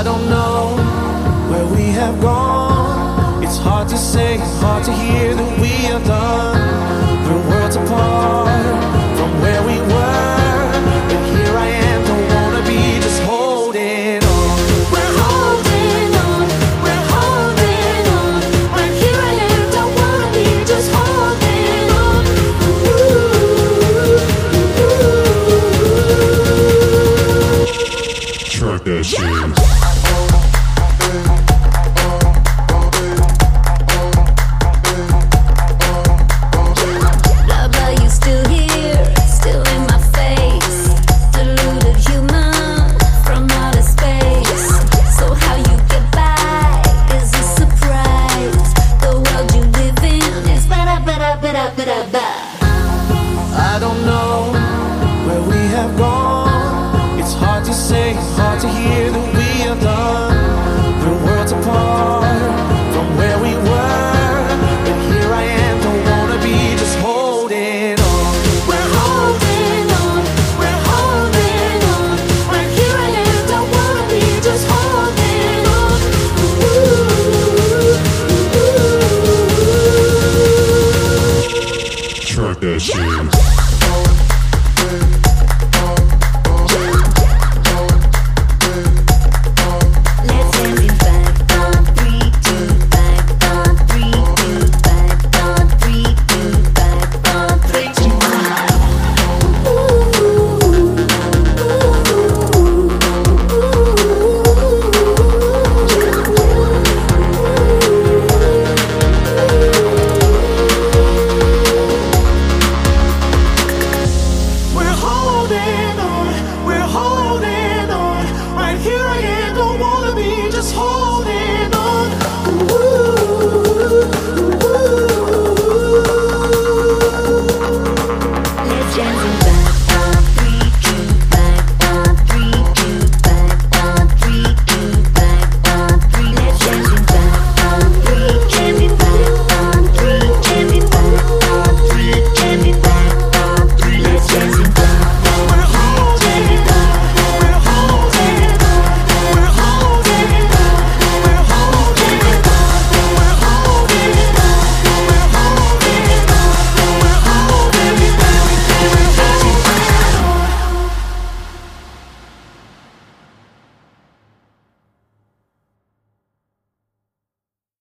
I don't know where we have gone. It's hard to say, it's hard to hear that we are done. We're worlds apart from where we were, but here I am, don't wanna be just holding on. We're holding on, we're holding on. Right here I am, don't wanna be just holding on. Track that shit. I don't know where we have gone. It's hard to say, it's hard to hear that we are done. We're worlds apart from where we were, but here I am, don't wanna be just holding on. We're holding on, we're holding on. Right here I am, don't wanna be just holding on. Track that shit.